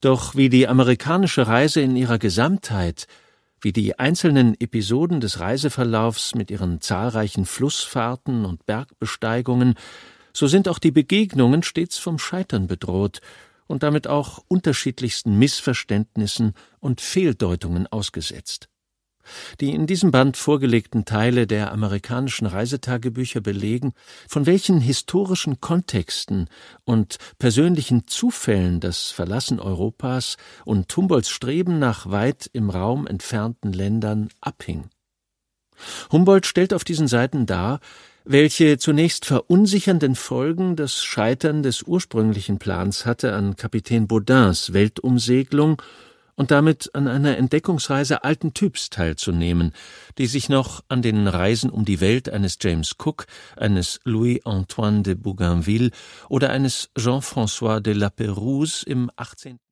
Doch wie die amerikanische Reise in ihrer Gesamtheit, wie die einzelnen Episoden des Reiseverlaufs mit ihren zahlreichen Flussfahrten und Bergbesteigungen, so sind auch die Begegnungen stets vom Scheitern bedroht und damit auch unterschiedlichsten Missverständnissen und Fehldeutungen ausgesetzt. Die in diesem Band vorgelegten Teile der amerikanischen Reisetagebücher belegen, von welchen historischen Kontexten und persönlichen Zufällen das Verlassen Europas und Humboldts Streben nach weit im Raum entfernten Ländern abhing. Humboldt stellt auf diesen Seiten dar, welche zunächst verunsichernden Folgen das Scheitern des ursprünglichen Plans hatte, an Kapitän Baudins Weltumsegelung und damit an einer Entdeckungsreise alten Typs teilzunehmen, die sich noch an den Reisen um die Welt eines James Cook, eines Louis-Antoine de Bougainville oder eines Jean-François de La Pérouse im 18.